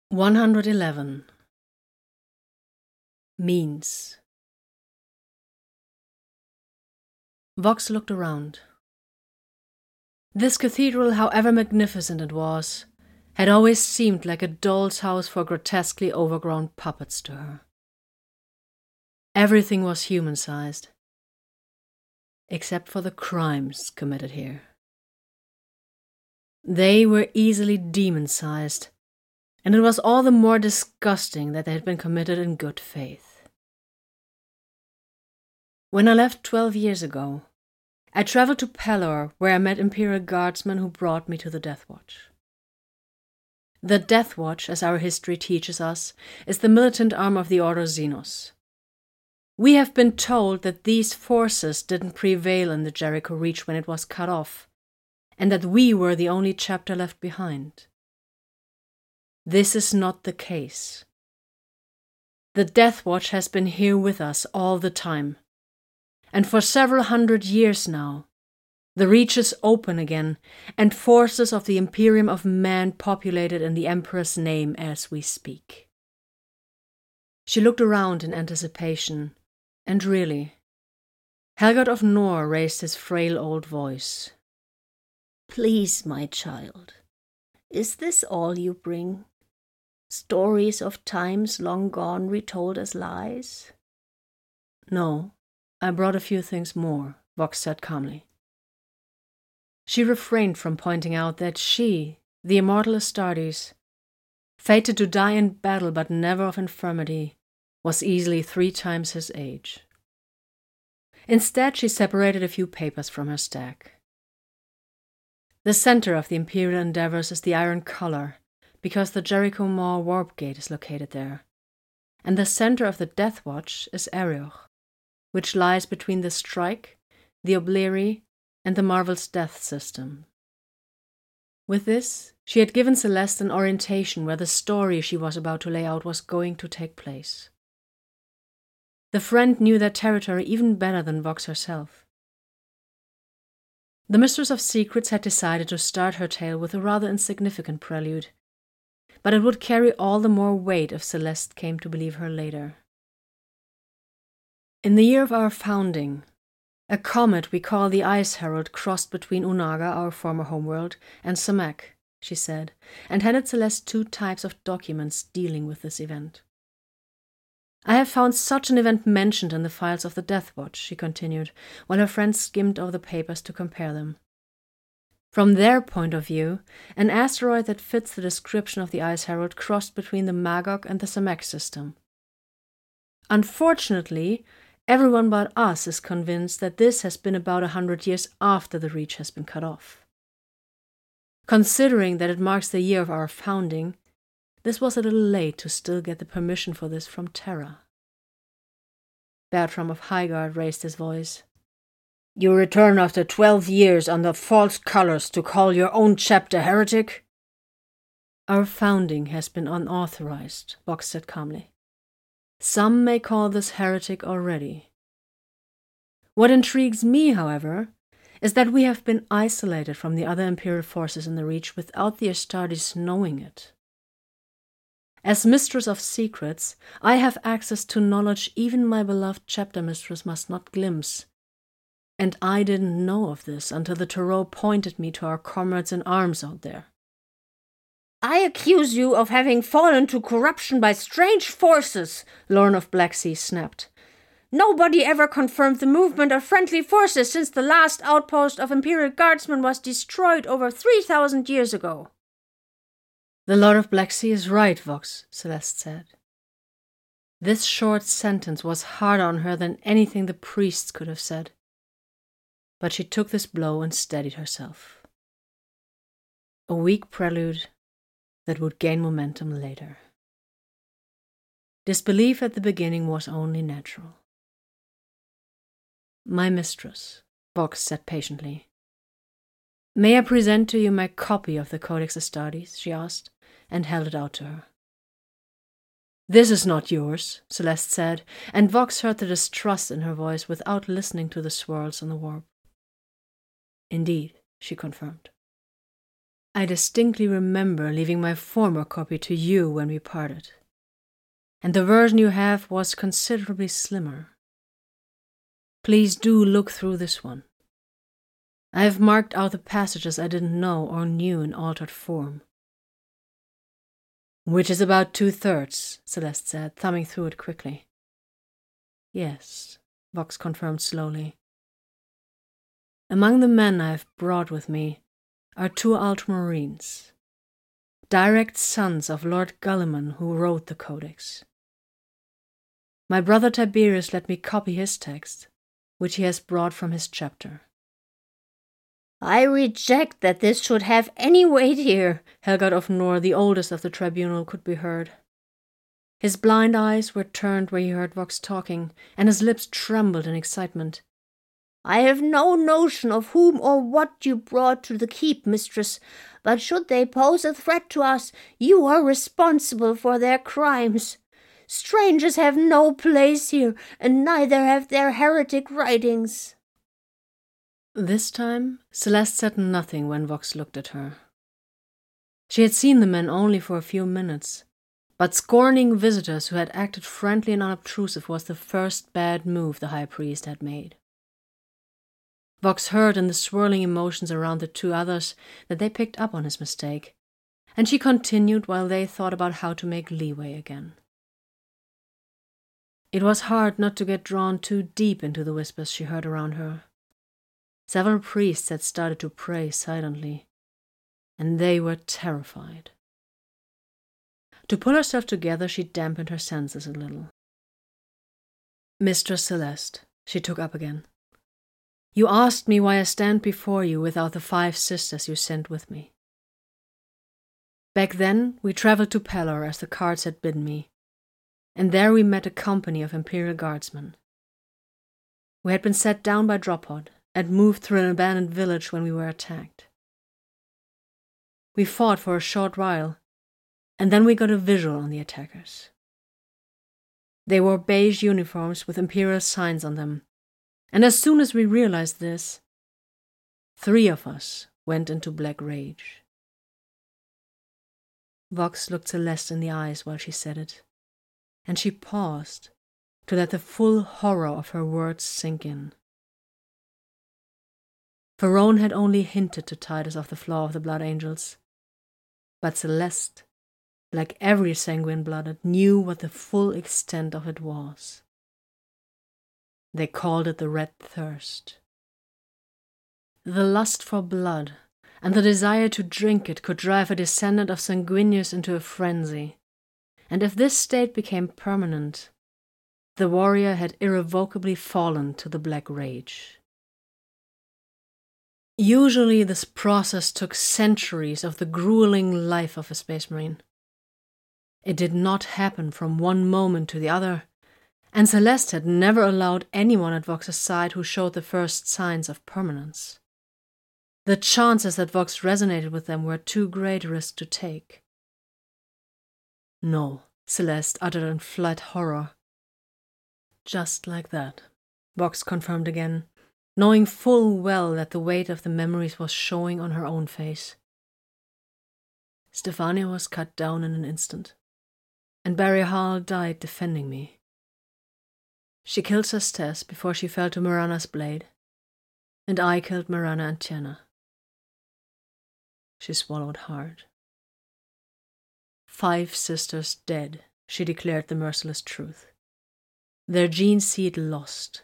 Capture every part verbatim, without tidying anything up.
one hundred eleven. Means. Vox looked around. This cathedral, however magnificent it was, had always seemed like a doll's house for grotesquely overgrown puppets to her. Everything was human-sized, except for the crimes committed here. They were easily demon-sized, and it was all the more disgusting that they had been committed in good faith. When I left twelve years ago, I traveled to Pelor, where I met Imperial Guardsmen who brought me to the Death Watch. The Death Watch, as our history teaches us, is the militant arm of the Order Xenos. We have been told that these forces didn't prevail in the Jericho Reach when it was cut off, and that we were the only chapter left behind. This is not the case. The Death Watch has been here with us all the time, and for several hundred years now, the Reach is open again, and forces of the Imperium of Man populate it in the Emperor's name as we speak. She looked around in anticipation, and really, Helgard of Nor raised his frail old voice. Please, my child, is this all you bring? Stories of times long gone retold as lies? No, I brought a few things more, Vox said calmly. She refrained from pointing out that she, the immortal Astartes, fated to die in battle but never of infirmity, was easily three times his age. Instead, she separated a few papers from her stack. The center of the Imperial endeavors is the Iron Collar, because the Jericho Maw warp gate is located there, and the center of the Death Watch is Arioch, which lies between the Strike, the Obleri, and the Marvel's Death System. With this, she had given Celeste an orientation where the story she was about to lay out was going to take place. The friend knew that territory even better than Vox herself. The Mistress of Secrets had decided to start her tale with a rather insignificant prelude, but it would carry all the more weight if Celeste came to believe her later. In the year of our founding, a comet we call the Ice Herald crossed between Unaga, our former homeworld, and Samek, she said, and handed Celeste two types of documents dealing with this event. I have found such an event mentioned in the files of the Death Watch, she continued, while her friend skimmed over the papers to compare them. From their point of view, an asteroid that fits the description of the Ice Herald crossed between the Magog and the Samek system. Unfortunately, everyone but us is convinced that this has been about a hundred years after the Reach has been cut off. Considering that it marks the year of our founding, this was a little late to still get the permission for this from Terra. Bertram of Highguard raised his voice. You return after twelve years under false colors to call your own chapter heretic? Our founding has been unauthorized, Vox said calmly. Some may call this heretic already. What intrigues me, however, is that we have been isolated from the other Imperial forces in the Reach without the Astartes knowing it. As Mistress of Secrets, I have access to knowledge even my beloved chapter mistress must not glimpse. And I didn't know of this until the Tarot pointed me to our comrades in arms out there. I accuse you of having fallen to corruption by strange forces, Lorne of Blacksea snapped. Nobody ever confirmed the movement of friendly forces since the last outpost of Imperial Guardsmen was destroyed over three thousand years ago. The Lord of Blacksea is right, Vox, Celeste said. This short sentence was harder on her than anything the priests could have said. But she took this blow and steadied herself. A weak prelude that would gain momentum later. Disbelief at the beginning was only natural. My mistress, Vox said patiently. May I present to you my copy of the Codex Astartes, she asked, and held it out to her. This is not yours, Celeste said, and Vox heard the distrust in her voice without listening to the swirls on the warp. Indeed, she confirmed. I distinctly remember leaving my former copy to you when we parted, and the version you have was considerably slimmer. Please do look through this one. I have marked out the passages I didn't know or knew in altered form. Which is about two-thirds, Celeste said, thumbing through it quickly. Yes, Vox confirmed slowly. Among the men I have brought with me are two ultramarines, direct sons of Lord Gulliman who wrote the Codex. My brother Tiberius let me copy his text, which he has brought from his chapter. I reject that this should have any weight here, Helgard of Nor, the oldest of the tribunal, could be heard. His blind eyes were turned where he heard Vox talking, and his lips trembled in excitement. I have no notion of whom or what you brought to the keep, mistress, but should they pose a threat to us, you are responsible for their crimes. Strangers have no place here, and neither have their heretic writings. This time, Celeste said nothing when Vox looked at her. She had seen the men only for a few minutes, but scorning visitors who had acted friendly and unobtrusive was the first bad move the high priest had made. Vox heard in the swirling emotions around the two others that they picked up on his mistake, and she continued while they thought about how to make leeway again. It was hard not to get drawn too deep into the whispers she heard around her. Several priests had started to pray silently, and they were terrified. To pull herself together, she dampened her senses a little. Mistress Celeste, she took up again. You asked me why I stand before you without the five sisters you sent with me. Back then, we traveled to Pelor as the cards had bidden me, and there we met a company of Imperial Guardsmen. We had been set down by Drophod, and moved through an abandoned village when we were attacked. We fought for a short while, and then we got a visual on the attackers. They wore beige uniforms with Imperial signs on them, and as soon as we realized this, three of us went into black rage. Vox looked Celeste in the eyes while she said it, and she paused to let the full horror of her words sink in. Verone had only hinted to Titus of the flaw of the Blood Angels, but Celeste, like every sanguine-blooded, knew what the full extent of it was. They called it the Red Thirst. The lust for blood and the desire to drink it could drive a descendant of Sanguinius into a frenzy, and if this state became permanent, the warrior had irrevocably fallen to the Black Rage. Usually this process took centuries of the grueling life of a Space Marine. It did not happen from one moment to the other, and Celeste had never allowed anyone at Vox's side who showed the first signs of permanence. The chances that Vox resonated with them were too great a risk to take. No, Celeste uttered in flat horror. Just like that, Vox confirmed again, knowing full well that the weight of the memories was showing on her own face. Stefania was cut down in an instant, and Barry Hall died defending me. She killed Sestes before she fell to Marana's blade, and I killed Marana and Tiana. She swallowed hard. Five sisters dead, she declared the merciless truth. Their gene seed lost.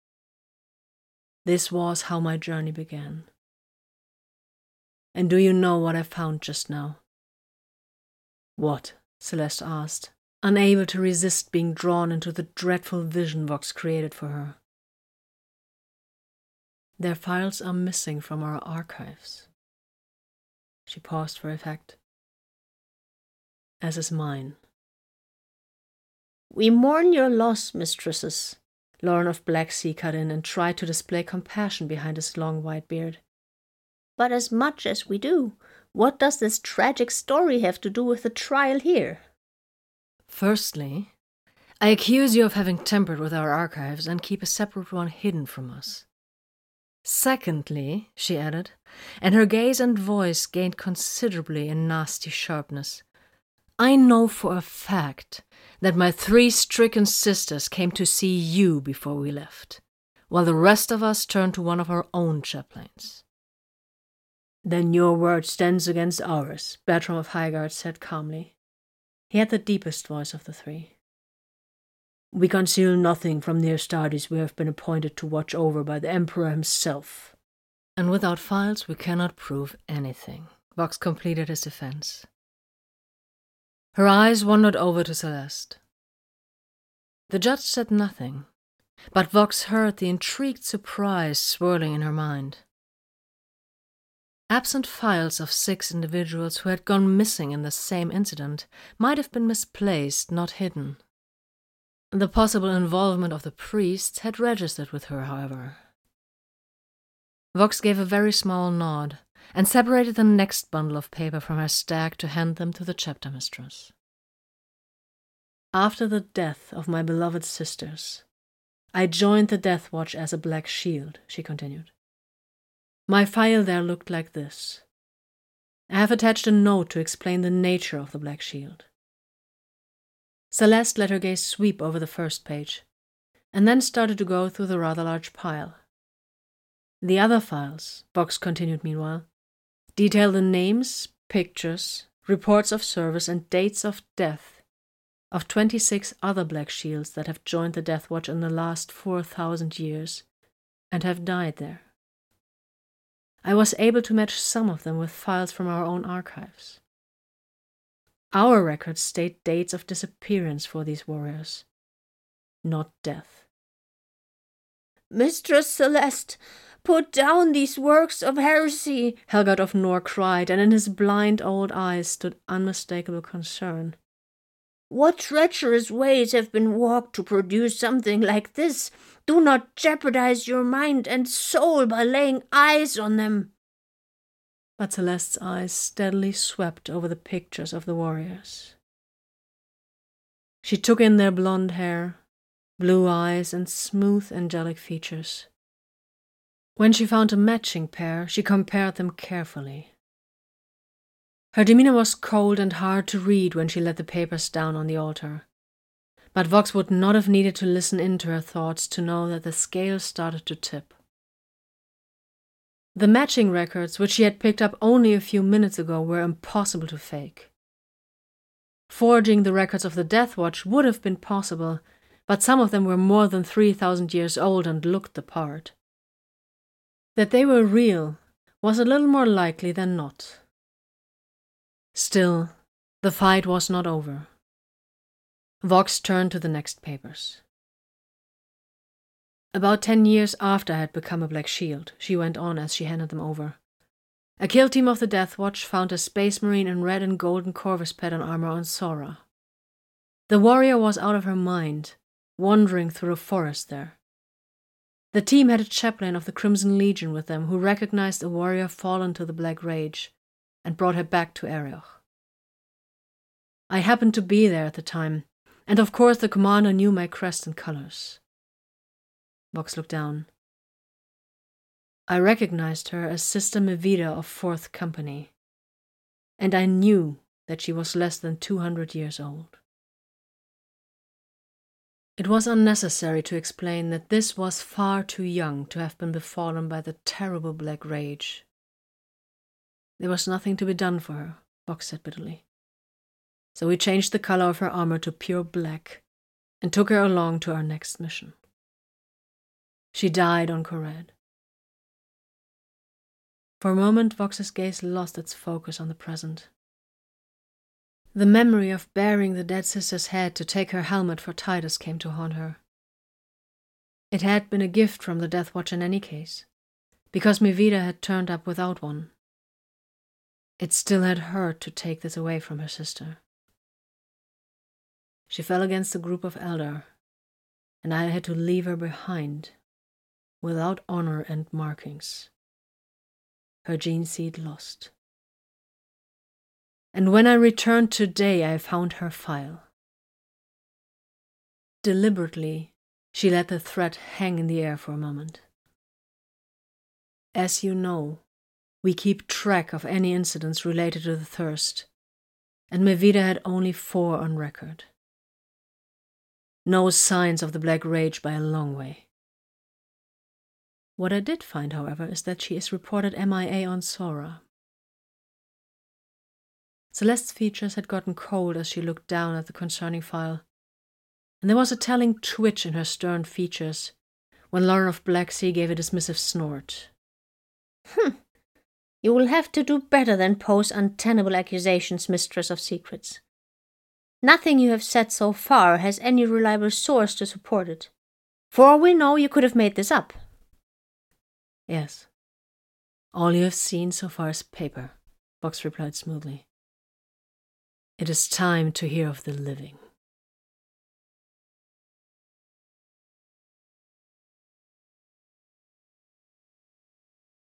This was how my journey began. And do you know what I found just now? What? Celeste asked, unable to resist being drawn into the dreadful vision Vox created for her. Their files are missing from our archives. She paused for effect. As is mine. We mourn your loss, mistresses. Lauren of Blacksea cut in and tried to display compassion behind his long white beard. But as much as we do, what does this tragic story have to do with the trial here? Firstly, I accuse you of having tampered with our archives and keep a separate one hidden from us. Secondly, she added, and her gaze and voice gained considerably in nasty sharpness, I know for a fact that my three stricken sisters came to see you before we left, while the rest of us turned to one of our own chaplains. Then your word stands against ours, Bertram of Highgard said calmly. He had the deepest voice of the three. We conceal nothing from the Astartes we have been appointed to watch over by the Emperor himself. And without files we cannot prove anything, Vox completed his defense. Her eyes wandered over to Celeste. The judge said nothing, but Vox heard the intrigued surprise swirling in her mind. Absent files of six individuals who had gone missing in the same incident might have been misplaced, not hidden. The possible involvement of the priests had registered with her, however. Vox gave a very small nod and separated the next bundle of paper from her stack to hand them to the chapter mistress. After the death of my beloved sisters, I joined the Death Watch as a Black Shield, she continued. My file there looked like this. I have attached a note to explain the nature of the Black Shield. Celeste let her gaze sweep over the first page, and then started to go through the rather large pile. The other files, Vox continued meanwhile, detail the names, pictures, reports of service, and dates of death of twenty-six other Black Shields that have joined the Death Watch in the last four thousand years and have died there. I was able to match some of them with files from our own archives. Our records state dates of disappearance for these warriors, not death. Mistress Celeste, put down these works of heresy, Helgard of Nor cried, and in his blind old eyes stood unmistakable concern. What treacherous ways have been walked to produce something like this? Do not jeopardize your mind and soul by laying eyes on them. But Celeste's eyes steadily swept over the pictures of the warriors. She took in their blonde hair, blue eyes, and smooth angelic features. When she found a matching pair, she compared them carefully. Her demeanor was cold and hard to read when she let the papers down on the altar, but Vox would not have needed to listen into her thoughts to know that the scales started to tip. The matching records, which she had picked up only a few minutes ago, were impossible to fake. Forging the records of the Death Watch would have been possible, but some of them were more than three thousand years old and looked the part. That they were real was a little more likely than not. Still, the fight was not over. Vox turned to the next papers. About ten years after I had become a Black Shield, she went on as she handed them over, a kill team of the Death Watch found a Space Marine in red and golden Corvus pattern armor on Sora. The warrior was out of her mind, wandering through a forest there. The team had a chaplain of the Crimson Legion with them who recognized a warrior fallen to the Black Rage and brought her back to Arioch. I happened to be there at the time, and of course the commander knew my crest and colors. Vox looked down. I recognized her as Sister Mevida of Fourth Company, and I knew that she was less than two hundred years old. It was unnecessary to explain that this was far too young to have been befallen by the terrible Black Rage. There was nothing to be done for her, Vox said bitterly. So we changed the color of her armor to pure black and took her along to our next mission. She died on Korad. For a moment, Vox's gaze lost its focus on the present. The memory of bearing the dead sister's head to take her helmet for Titus came to haunt her. It had been a gift from the Death Watch in any case, because Mevida had turned up without one. It still had hurt to take this away from her sister. She fell against a group of Eldar, and I had to leave her behind, without honor and markings. Her gene seed lost. And when I returned today, I found her file. Deliberately, she let the threat hang in the air for a moment. As you know, we keep track of any incidents related to the thirst, and Mevida had only four on record. No signs of the Black Rage by a long way. What I did find, however, is that she is reported M I A on Sora. Celeste's features had gotten cold as she looked down at the concerning file, and there was a telling twitch in her stern features when Lauren of Blacksea gave a dismissive snort. Hm. You will have to do better than pose untenable accusations, Mistress of Secrets. Nothing you have said so far has any reliable source to support it. For all we know, you could have made this up. Yes. All you have seen so far is paper, Box replied smoothly. It is time to hear of the living.